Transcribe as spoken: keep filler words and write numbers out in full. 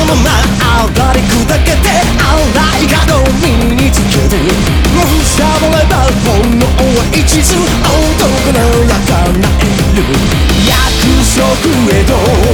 まま上り砕けて荒い角を身につけて貪れば炎は一途男のやかなえる約束へと